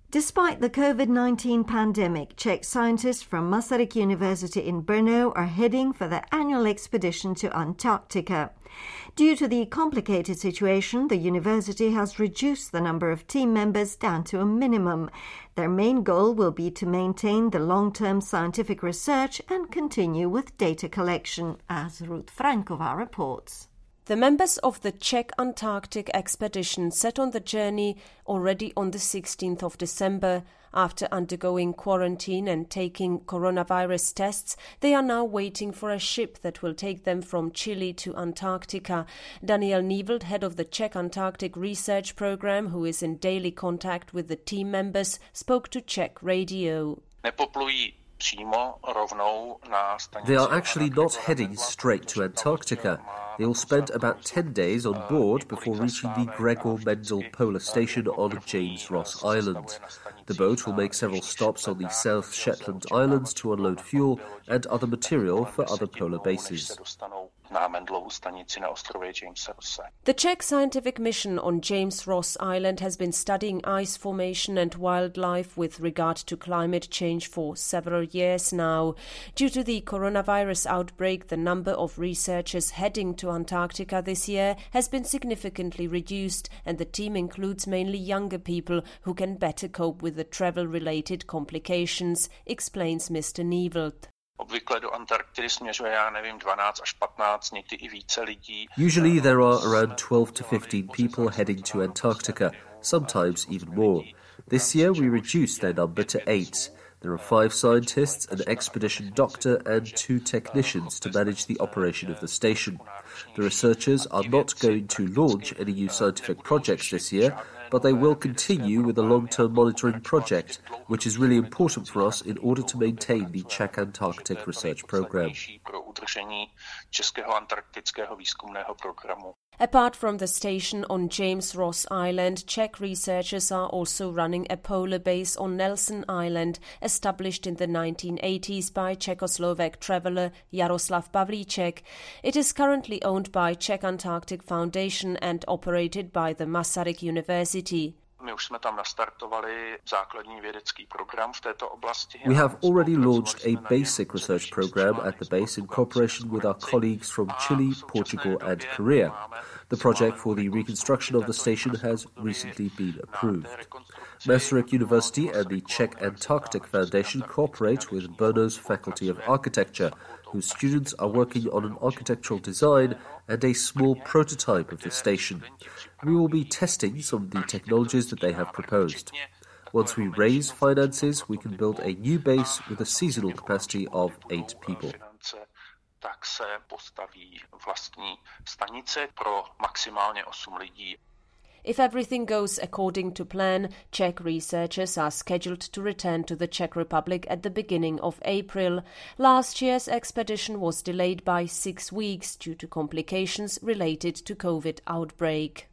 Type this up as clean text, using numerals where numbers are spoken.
Despite the COVID-19 pandemic, Czech scientists from Masaryk University in Brno are heading for their annual expedition to Antarctica. Due to the complicated situation, the university has reduced the number of team members down to a minimum. Their main goal will be to maintain the long-term scientific research and continue with data collection, as Ruth Frankova reports. The members of the Czech Antarctic expedition set on the journey already on the 16th of December. After undergoing quarantine and taking coronavirus tests, they are now waiting for a ship that will take them from Chile to Antarctica. Daniel Niewald, head of the Czech Antarctic Research Program, who is in daily contact with the team members, spoke to Czech radio. They are actually not heading straight to Antarctica. They will spend about 10 days on board before reaching the Gregor Mendel Polar Station on James Ross Island. The boat will make several stops on the South Shetland Islands to unload fuel and other material for other polar bases. The Czech scientific mission on James Ross Island has been studying ice formation and wildlife with regard to climate change for several years now. Due to the coronavirus outbreak, the number of researchers heading to Antarctica this year has been significantly reduced, and the team includes mainly younger people who can better cope with the travel-related complications, explains Mr. Niewald. Usually there are around 12 to 15 people heading to Antarctica, sometimes even more. This year we reduced their number to 8. There are 5 scientists, an expedition doctor and 2 technicians to manage the operation of the station. The researchers are not going to launch any new scientific projects this year, but they will continue with a long-term monitoring project, which is really important for us in order to maintain the Czech Antarctic Research Program. Apart from the station on James Ross Island, Czech researchers are also running a polar base on Nelson Island, established in the 1980s by Czechoslovak traveller Jaroslav Pavlíček. It is currently owned by Czech Antarctic Foundation and operated by the Masaryk University. We have already launched a basic research program at the base in cooperation with our colleagues from Chile, Portugal and Korea. The project for the reconstruction of the station has recently been approved. Masaryk University and the Czech Antarctic Foundation cooperate with Brno's Faculty of Architecture, whose students are working on an architectural design and a small prototype of the station. We will be testing some of the technologies that they have proposed. Once we raise finances, we can build a new base with a seasonal capacity of 8 people. If everything goes according to plan, Czech researchers are scheduled to return to the Czech Republic at the beginning of April. Last year's expedition was delayed by 6 weeks due to complications related to COVID outbreak.